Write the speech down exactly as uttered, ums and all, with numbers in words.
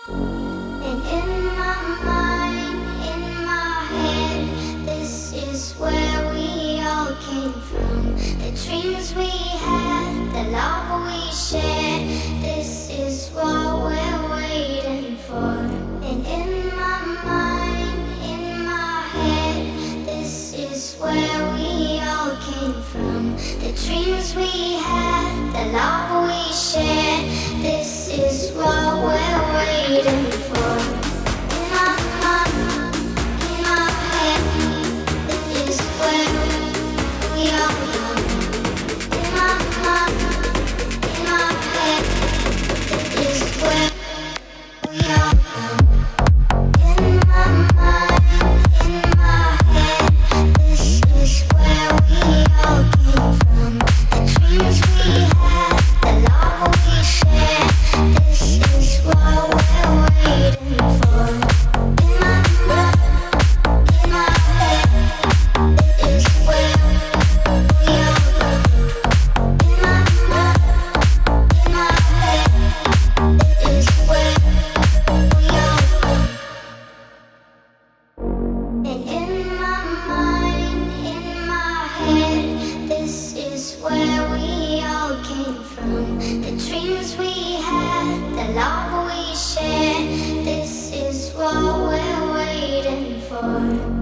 And in my mind, in my head, this is where we all came from. The dreams we had, the love we shared, this is what we're waiting for. And in my mind, in my head, this is where we all came from. The dreams we had, the love we shared, this is what we're waiting for. In my mind, in my head, this is where we all come. In my mind, in my head, this is where we all come. In my mind, in my head, this is where we all came from. The dreams we had, the love we shared, this is what we're waiting for. In my mind, in my head, this is where we all come. In my mind, in my head, this is where we all come. And in my mind, in my head, this is where we all came from. The dreams we had, the love we shared, this is what we're waiting for.